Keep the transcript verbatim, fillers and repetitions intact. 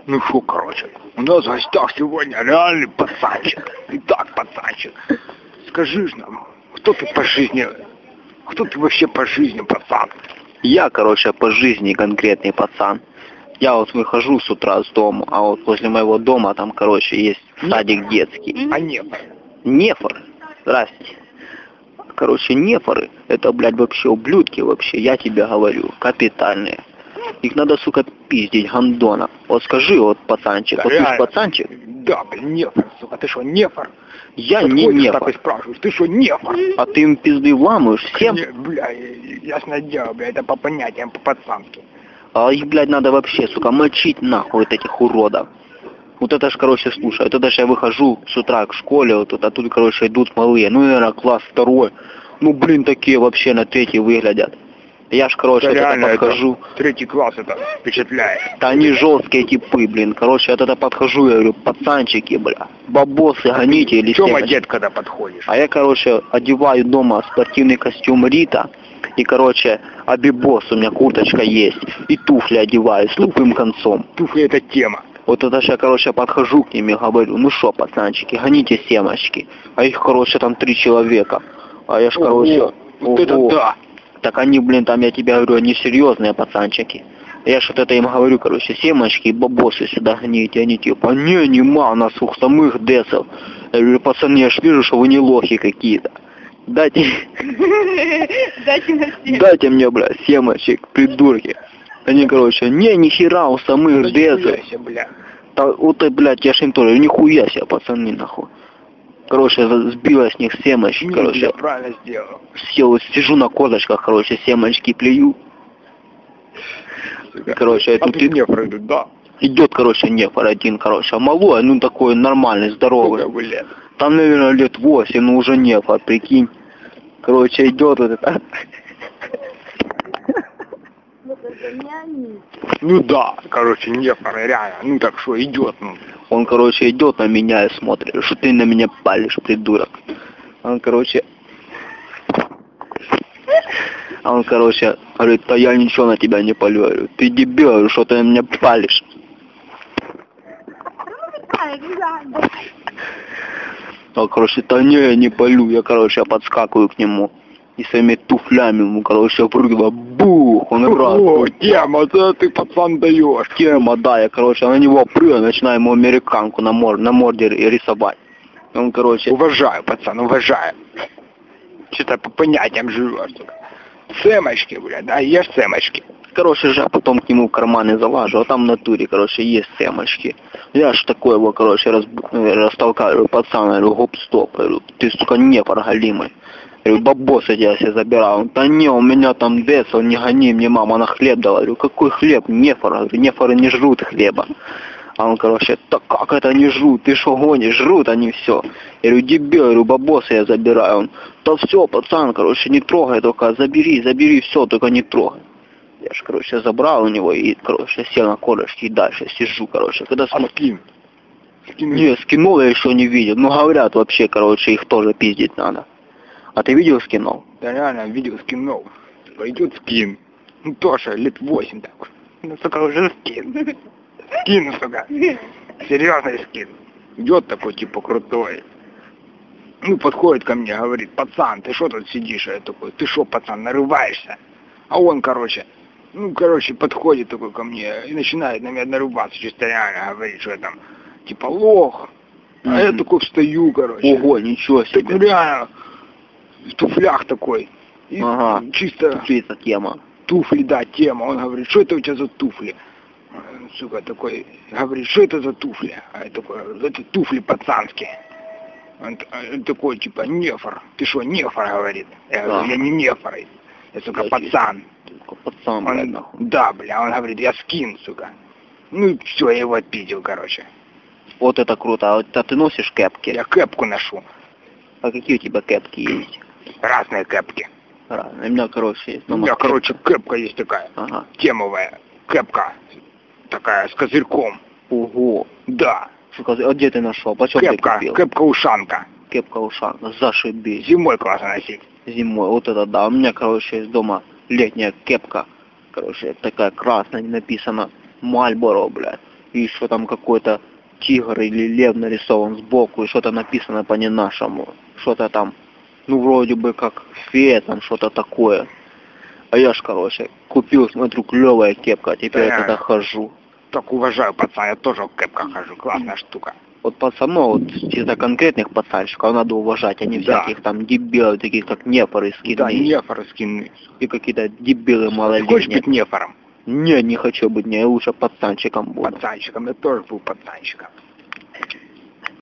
Ну шо, короче, у нас в гостях сегодня реальный пацанчик. Итак, пацанчик, скажи ж нам, кто ты по жизни, кто ты вообще по жизни, пацан? Я, короче, по жизни конкретный пацан. Я вот выхожу с утра с дома, а вот возле моего дома там, короче, есть садик детский. А нефор? Нефор? Здрасте. Короче, нефоры, это, блядь, вообще ублюдки вообще, я тебе говорю, капитальные. Их надо, сука, пиздить, гандона. Вот скажи, вот, пацанчик, Да, вот ты ж реально. пацанчик? Да, блин, нефор, сука, ты что, нефор? Я Подходишь не так нефор. и спрашиваешь, ты что, нефор? А ты им пизды вламываешь всем? Не, бля, ясно дело, бля, это по понятиям, по-пацански. А их, блядь, надо вообще, сука, мочить нахуй вот этих уродов. Вот это ж, короче, слушай, это даже я выхожу с утра к школе, вот тут, а тут, короче, идут малые, ну, наверное, класс второй. Ну, блин, такие вообще на третий выглядят. Я ж, короче, Да вот это реально, подхожу. это, третий класс, это впечатляет. Да они жесткие типы, блин. Короче, я тогда подхожу, я говорю, пацанчики, бля, бабосы гоните или В чем семечки. одет, когда подходишь? А я, короче, одеваю дома спортивный костюм Рита, и, короче, абибос, у меня курточка есть, и туфли одеваю с тупым концом. Туфли это тема. Вот это ж я, короче, подхожу к ним и говорю, ну шо, пацанчики, гоните семечки. А их, короче, там три человека. А я ж, Ого, короче, вот это ого. да. Так они, блин, там, я тебе говорю, они серьезные пацанчики. Я ж вот это им говорю, короче, семечки и бабосы сюда гоните. Они типа, не, нема у нас ух самых десов. Я говорю, пацаны, я ж вижу, что вы не лохи какие-то. Дайте, Дайте на семь. дайте мне, бля, семечек, придурки. Они, короче, не, нихера у самых Да десов. нихуя себе, бля. Да, вот, и, блядь, я ж им тоже, нихуя себе, пацаны, нахуй. Короче, за- сбила с них семечки, Не, короче. я правильно сделал. Сел, сижу на козочках, короче, семечки плюю. Короче, а это тут ты- не пройдут, да? Идет, короче, нефор один, короче, а малой, ну такой нормальный, здоровый. Сколько вы лет? Там, наверное, лет восемь, ну уже нефор, прикинь. Короче, идет вот это. Ну да, короче, нефор, реально. Ну так что, идет, ну. Он, короче, идет на меня и смотрит, что ты на меня палишь, придурок. Он, короче... А он, короче, говорит, да я ничего на тебя не палю. Я говорю, ты дебил, говорю, что ты на меня палишь. Он, короче, да не, я не палю. Я, короче, подскакиваю к нему. И своими туфлями ему, короче, прыгнула, бух, он раз. О, тема, да ты, пацан, даешь. Тема, да, я, короче, на него прыгаю, начинаю ему американку на, мор, на морде ри- рисовать. Он, короче, Уважаю, пацан, уважаю. Что-то по понятиям живешь, сука. Семечки, блядь, да, ешь семечки. короче, же, потом к нему в карманы залажу, а там в натуре, короче, есть семечки. Я ж такой его, короче, раз, растолкаю, говорю, пацан, я говорю, гоп-стоп, говорю, ты, сука, не галимый. Я говорю, бабосы я себе забирал. Он, да не, у меня там десо, не гони мне, мама, на хлеб дала. Я говорю, какой хлеб? Нефор. Я говорю, нефоры не жрут хлеба. А он, короче, так как это не жрут? Ты что гонишь? Жрут они все. Я говорю, дебил, я говорю, бабосы я забираю. Он, да все, пацан, короче, не трогай только, забери, забери все, только не трогай. Я ж, короче, забрал у него и, короче, сел на колышки и дальше сижу, короче. Когда А смотрю... скин? Скин? Не, скинов я еще не видел. Ну, говорят, вообще, короче, их тоже пиздить надо. А ты видел скинов? Да реально, видел скинов. Пойдет скин. Ну тоже лет восемь такой. Ну, сука, уже скин. Скин, сука. Серьезный скин. Идет такой, типа, крутой. Ну, подходит ко мне, говорит, пацан, ты что тут сидишь? А я такой, ты что, пацан, нарываешься? А он, короче, ну, короче, подходит такой ко мне и начинает на меня нарываться, чисто реально говорит, что я там, типа, лох. А Мгм. я такой встаю, короче. Ого, ничего Так себе. реально, в туфлях такой. И Ага. чисто Туфли это тема. туфли, да, тема. Он говорит, что это у тебя за туфли? Сука, такой, говорит, что это за туфли? А я такой, это туфли пацанские. Он, т- он такой, типа, нефор. Ты что, нефор, говорит? Я говорю, Да. я не нефор. Я, сука, Я пацан. Только пацан, блядь, Он, нахуй. да, бля, он говорит, я скин, сука. Ну, все, я его отпиздил, короче. Вот это круто. А, вот, а ты носишь кепки? Я кэпку ношу. А какие у тебя кепки есть? Разные кэпки. Разные. У меня, короче, есть. У меня, короче, кэпка есть такая. Ага. Темовая кэпка. Такая, с козырьком. Ого. Да. Сука, а где ты нашел? Почем ты Кэпка, купил? кэпка-ушанка. Кепка ушанка. Зашибись. Зимой классно носить. Зимой. Вот это да. У меня, короче, из дома летняя кепка. Короче, такая красная, написано Мальборо, блядь. и что там какой-то тигр или лев нарисован сбоку, и что-то написано по-не-нашему. Что-то там, ну, вроде бы как фея, там что-то такое. А я ж, короче, купил, смотрю, клевая кепка, а теперь Да. я тогда хожу. Так уважаю, пацан, я тоже в кепках хожу, классная штука. Вот пацанов, вот чисто конкретных пацанчиков надо уважать, а не Да. всяких там дебилов, таких как нефоры Да, скидные. нефоры скины. И какие-то дебилы Хочешь малолетние. быть нефором? Не, не хочу быть, не, я лучше пацанчиком буду. Пацанчиком, я тоже был пацанчиком.